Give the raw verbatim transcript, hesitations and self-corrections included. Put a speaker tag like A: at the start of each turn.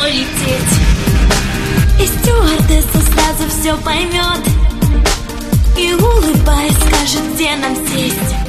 A: лететь. И стюардесса сразу все поймет и, улыбаясь, скажет, где нам сесть.